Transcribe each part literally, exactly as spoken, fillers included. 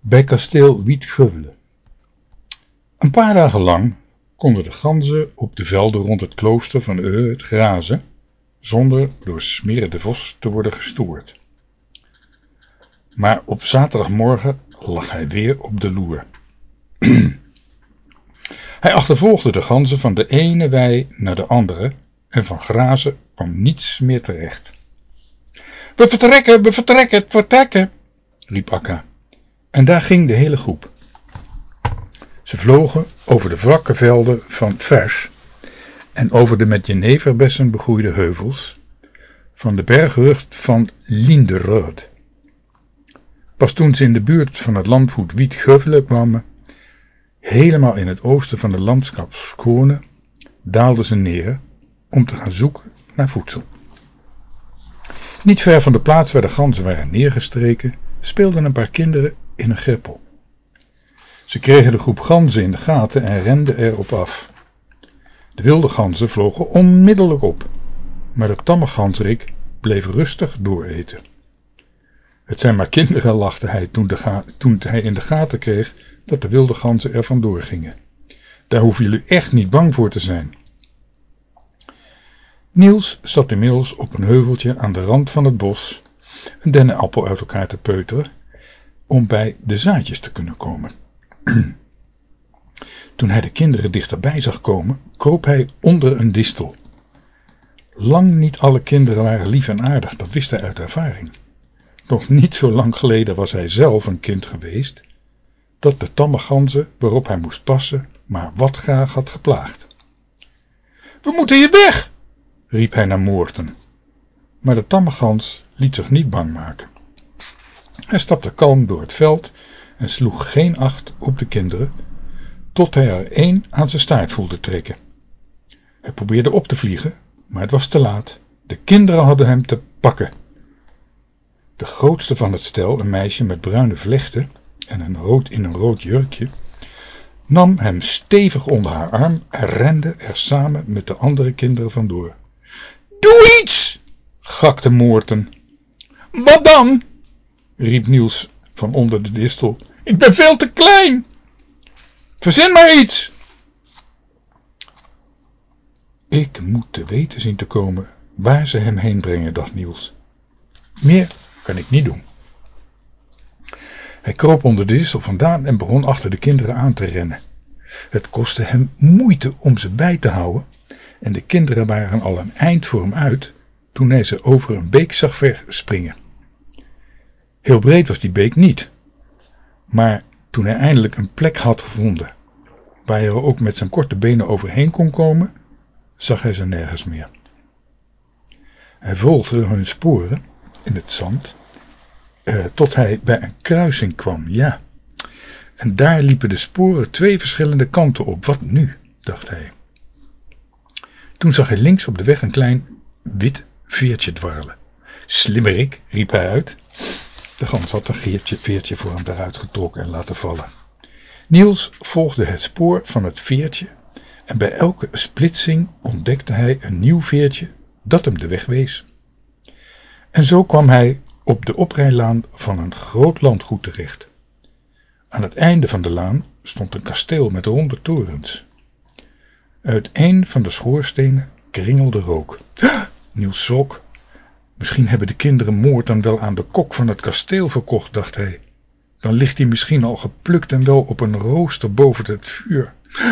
Bij kasteel Wietgeuvel. Een paar dagen lang konden de ganzen op de velden rond het klooster van Öed grazen, zonder door Smirre de Vos te worden gestoord. Maar op zaterdagmorgen lag hij weer op de loer. Hij achtervolgde de ganzen van de ene wei naar de andere en van grazen kwam niets meer terecht. We vertrekken, we vertrekken, het vertrekken, riep Akka. En daar ging de hele groep. Ze vlogen over de vlakke velden van Vers en over de met jeneverbessen begroeide heuvels van de bergrug van Linderöd. Pas toen ze in de buurt van het landgoed Wietgeuvel kwamen, helemaal in het oosten van de landschap Skåne, daalden ze neer om te gaan zoeken naar voedsel. Niet ver van de plaats waar de ganzen waren neergestreken, speelden een paar kinderen in een greppel. Ze kregen de groep ganzen in de gaten en renden erop af. De wilde ganzen vlogen onmiddellijk op, maar de tamme ganzerik bleef rustig dooreten. Het zijn maar kinderen, lachte hij toen, de ga- toen hij in de gaten kreeg dat de wilde ganzen er vandoor gingen. Daar hoeven jullie echt niet bang voor te zijn. Niels zat inmiddels op een heuveltje aan de rand van het bos een dennenappel uit elkaar te peuteren om bij de zaadjes te kunnen komen. Toen hij de kinderen dichterbij zag komen, kroop hij onder een distel. Lang niet alle kinderen waren lief en aardig, dat wist hij uit ervaring. Nog niet zo lang geleden was hij zelf een kind geweest dat de tamme ganzen waarop hij moest passen maar wat graag had geplaagd. We moeten hier weg, riep hij naar Moorten. Maar de tamme gans liet zich niet bang maken. Hij stapte kalm door het veld en sloeg geen acht op de kinderen, tot hij er één aan zijn staart voelde trekken. Hij probeerde op te vliegen, maar het was te laat. De kinderen hadden hem te pakken. De grootste van het stel, een meisje met bruine vlechten en een rood in een rood jurkje, nam hem stevig onder haar arm en rende er samen met de andere kinderen vandoor. Doe iets, gakte Moorten. Wat dan? Riep Niels van onder de distel. Ik ben veel te klein. Verzin maar iets. Ik moet te weten zien te komen waar ze hem heen brengen, dacht Niels. Meer kan ik niet doen. Hij kroop onder de distel vandaan en begon achter de kinderen aan te rennen. Het kostte hem moeite om ze bij te houden en de kinderen waren al een eind voor hem uit toen hij ze over een beek zag verspringen. Heel breed was die beek niet, maar toen hij eindelijk een plek had gevonden waar hij er ook met zijn korte benen overheen kon komen, zag hij ze nergens meer. Hij volgde hun sporen in het zand uh, tot hij bij een kruising kwam, ja. En daar liepen de sporen twee verschillende kanten op. Wat nu, dacht hij. Toen zag hij links op de weg een klein wit veertje dwarrelen. Slimmerik, riep hij uit. De gans had een veertje, veertje voor hem daaruit getrokken en laten vallen. Niels volgde het spoor van het veertje en bij elke splitsing ontdekte hij een nieuw veertje dat hem de weg wees. En zo kwam hij op de oprijlaan van een groot landgoed terecht. Aan het einde van de laan stond een kasteel met ronde torens. Uit een van de schoorstenen kringelde rook. Niels schrok. Misschien hebben de kinderen Moorten wel aan de kok van het kasteel verkocht, dacht hij. Dan ligt hij misschien al geplukt en wel op een rooster boven het vuur.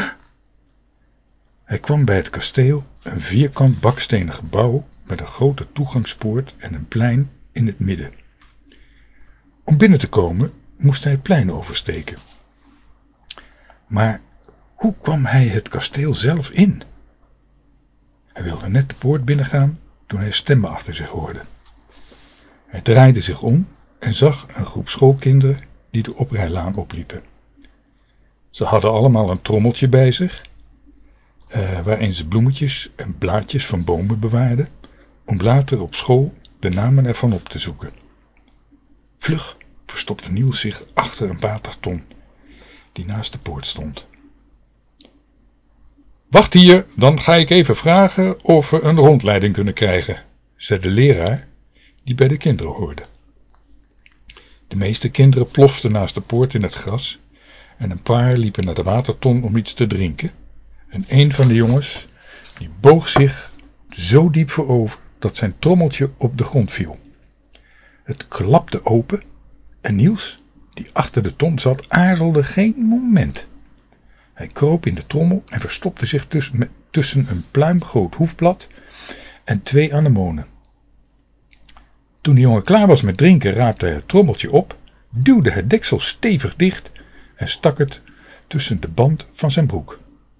Hij kwam bij het kasteel, een vierkant bakstenen gebouw met een grote toegangspoort en een plein in het midden. Om binnen te komen moest hij het plein oversteken. Maar hoe kwam hij het kasteel zelf in? Hij wilde net de poort binnengaan toen hij stemmen achter zich hoorde. Hij draaide zich om en zag een groep schoolkinderen die de oprijlaan opliepen. Ze hadden allemaal een trommeltje bij zich, uh, waarin ze bloemetjes en blaadjes van bomen bewaarden, om later op school de namen ervan op te zoeken. Vlug verstopte Niels zich achter een waterton die naast de poort stond. Wacht hier, dan ga ik even vragen of we een rondleiding kunnen krijgen, zei de leraar die bij de kinderen hoorde. De meeste kinderen ploften naast de poort in het gras en een paar liepen naar de waterton om iets te drinken. En een van de jongens, die boog zich zo diep voorover dat zijn trommeltje op de grond viel. Het klapte open en Niels, die achter de ton zat, aarzelde geen moment. Hij kroop in de trommel en verstopte zich tussen, tussen een pluimgroot hoefblad en twee anemonen. Toen de jongen klaar was met drinken, raapte hij het trommeltje op, duwde het deksel stevig dicht en stak het tussen de band van zijn broek.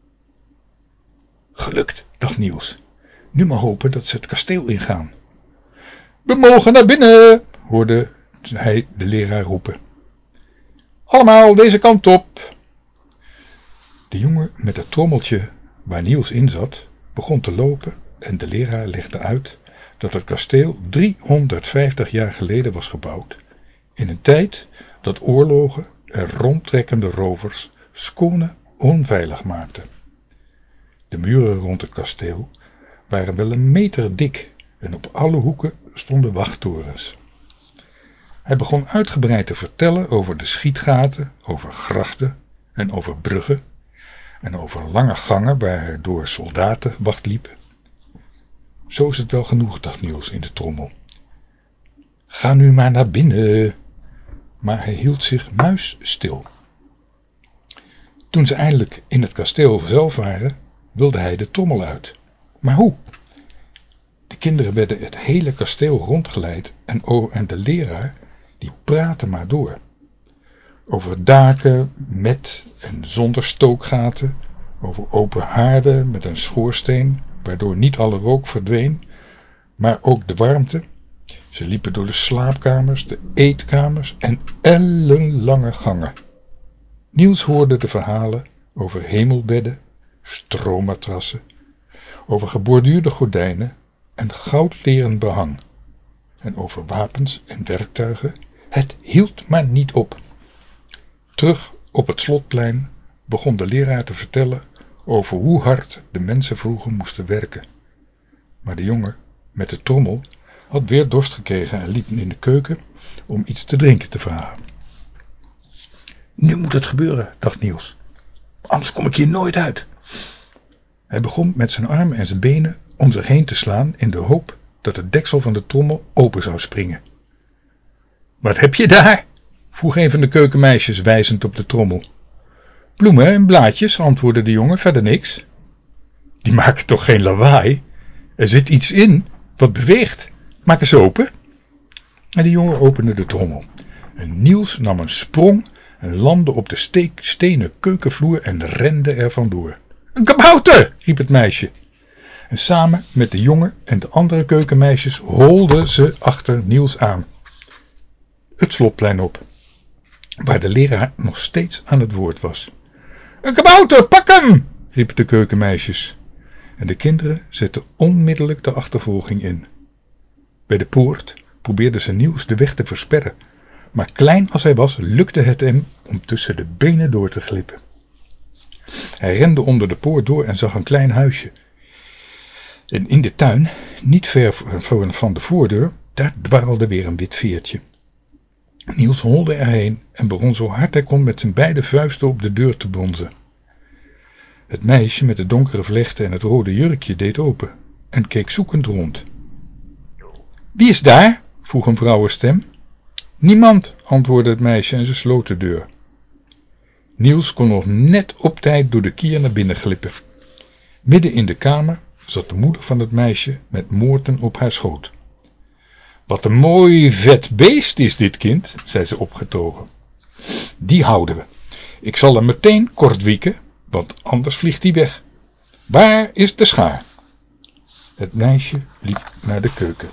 Gelukt, dacht Niels. Nu maar hopen dat ze het kasteel ingaan. We mogen naar binnen, hoorde hij de leraar roepen. Allemaal deze kant op. De jongen met het trommeltje waar Niels in zat, begon te lopen en de leraar legde uit dat het kasteel driehonderdvijftig jaar geleden was gebouwd, in een tijd dat oorlogen en rondtrekkende rovers Skåne onveilig maakten. De muren rond het kasteel waren wel een meter dik en op alle hoeken stonden wachttorens. Hij begon uitgebreid te vertellen over de schietgaten, over grachten en over bruggen en over lange gangen waardoor soldaten wacht liepen. Zo is het wel genoeg, dacht Niels in de trommel. Ga nu maar naar binnen. Maar hij hield zich muisstil. Toen ze eindelijk in het kasteel zelf waren, wilde hij de trommel uit. Maar hoe? De kinderen werden het hele kasteel rondgeleid en, oh, en de leraar die praatte maar door. Over daken met en zonder stookgaten, over open haarden met een schoorsteen, waardoor niet alle rook verdween, maar ook de warmte. Ze liepen door de slaapkamers, de eetkamers en ellenlange gangen. Niels hoorde de verhalen over hemelbedden, stroommatrassen, over geborduurde gordijnen en goudleren behang, en over wapens en werktuigen. Het hield maar niet op. Terug op het slotplein begon de leraar te vertellen over hoe hard de mensen vroeger moesten werken. Maar de jongen met de trommel had weer dorst gekregen en liep in de keuken om iets te drinken te vragen. Nu moet het gebeuren, dacht Niels. Anders kom ik hier nooit uit. Hij begon met zijn armen en zijn benen om zich heen te slaan in de hoop dat het deksel van de trommel open zou springen. Wat heb je daar? Vroeg een van de keukenmeisjes wijzend op de trommel. Bloemen en blaadjes, antwoordde de jongen, verder niks. Die maken toch geen lawaai? Er zit iets in, wat beweegt. Maak eens open. En de jongen opende de trommel. En Niels nam een sprong en landde op de steek, stenen keukenvloer en rende er vandoor. Een kabouter, riep het meisje. En samen met de jongen en de andere keukenmeisjes holden ze achter Niels aan. Het slotplein op, waar de leraar nog steeds aan het woord was. Een kabouter, pak hem, riepen de keukenmeisjes. En de kinderen zetten onmiddellijk de achtervolging in. Bij de poort probeerden ze Niels de weg te versperren, maar klein als hij was, lukte het hem om tussen de benen door te glippen. Hij rende onder de poort door en zag een klein huisje. En in de tuin, niet ver van de voordeur, daar dwarrelde weer een wit veertje. Niels holde erheen en begon zo hard hij kon met zijn beide vuisten op de deur te bonzen. Het meisje met de donkere vlechten en het rode jurkje deed open en keek zoekend rond. Wie is daar? Vroeg een vrouwenstem. Niemand, antwoordde het meisje en ze sloot de deur. Niels kon nog net op tijd door de kier naar binnen glippen. Midden in de kamer zat de moeder van het meisje met Moorten op haar schoot. Wat een mooi vet beest is dit kind, zei ze opgetogen. Die houden we. Ik zal hem meteen kort wieken, want anders vliegt hij weg. Waar is de schaar? Het meisje liep naar de keuken.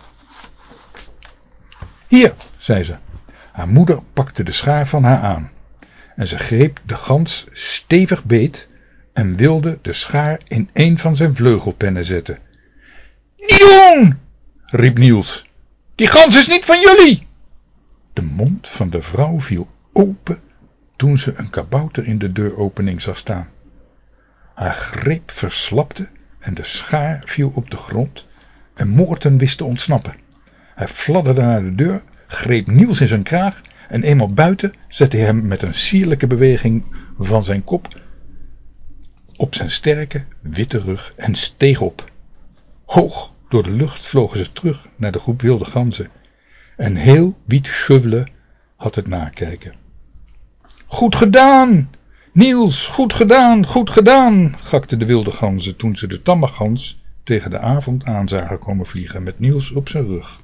Hier, zei ze. Haar moeder pakte de schaar van haar aan. En ze greep de gans stevig beet en wilde de schaar in een van zijn vleugelpennen zetten. Niet doen, riep Niels. Die gans is niet van jullie! De mond van de vrouw viel open toen ze een kabouter in de deuropening zag staan. Haar greep verslapte en de schaar viel op de grond en Moorten wist te ontsnappen. Hij fladderde naar de deur, greep Niels in zijn kraag En eenmaal buiten zette hij hem met een sierlijke beweging van zijn kop op zijn sterke, witte rug en steeg op. Hoog door de lucht vlogen ze terug naar de groep wilde ganzen. En heel Wiedt-Schövle had het nakijken. Goed gedaan! Niels, goed gedaan, goed gedaan, gakten de wilde ganzen toen ze de tamme gans tegen de avond aan zagen komen vliegen met Niels op zijn rug.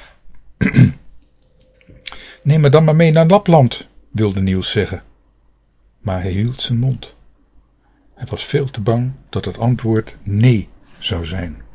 Neem me dan maar mee naar Lapland, wilde Niels zeggen. Maar hij hield zijn mond. Hij was veel te bang dat het antwoord nee zou zijn.